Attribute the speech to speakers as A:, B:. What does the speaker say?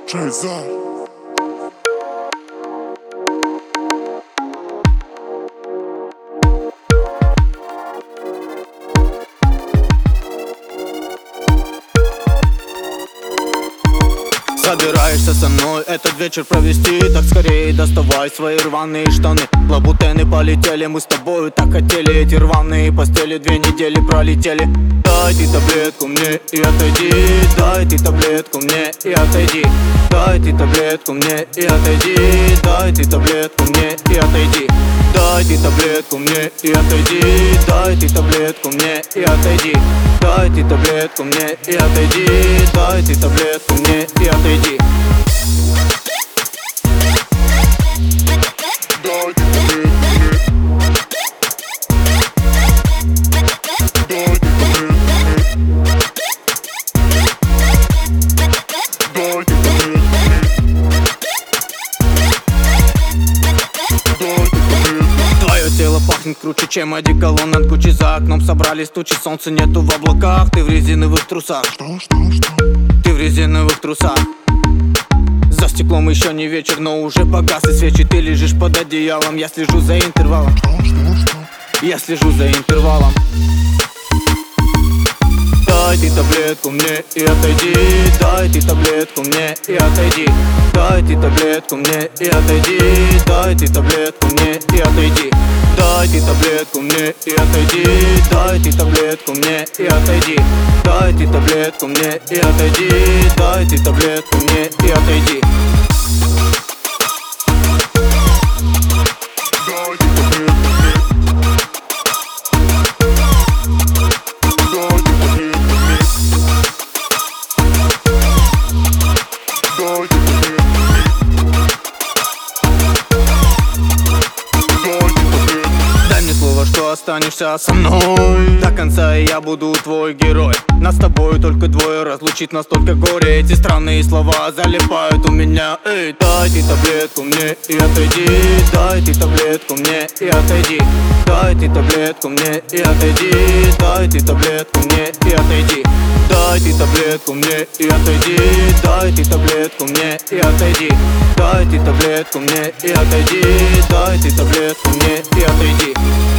A: Шайза.
B: Собираешься со мной этот вечер провести, так скорее доставай свои рваные штаны. Лабутены полетели, мы с тобой так хотели. Эти рваные постели 2 недели пролетели. Дай ты таблетку мне и отойди. Дай ты таблетку мне и отойди. Дай ты таблетку мне и отойди. Дай ты таблетку мне и отойди. Дай ты таблетку мне и отойди. Дай ты таблетку мне и отойди. Дай ты таблетку мне и отойди. Дай ты таблетку мне и отойди. Твое тело пахнет круче, чем одеколон от Гуччи. За окном собрались тучи, солнца нету в облаках. Ты в резиновых трусах. Ты в резиновых трусах. За стеклом еще не вечер, но уже погасли свечи. Ты лежишь под одеялом, я слежу за интервалом. Я слежу за интервалом. Дай ты таблетку мне и отойди. Дай ты таблетку мне и отойди. Дай ты таблетку мне и отойди. Дай ты таблетку мне и отойди. Дай ты таблетку мне и отойди. Дай ты таблетку мне и отойди. Дай ты таблетку мне и отойди. Дай ты таблетку мне и отойди. Что останешься со мной до конца, и я буду твой герой. Нас с тобой только двое, разлучить нас только горе. Эти странные слова залипают у меня. Эй, дай ты таблетку мне и отойди. Дай ты таблетку мне и отойди. Дай ты таблетку мне и отойди. Дай ты таблетку мне и отойди. Дай ты таблетку мне и отойди. Дай ты таблетку мне и отойди. Дай ты таблетку мне и отойди. Дай ты таблетку мне и отойди.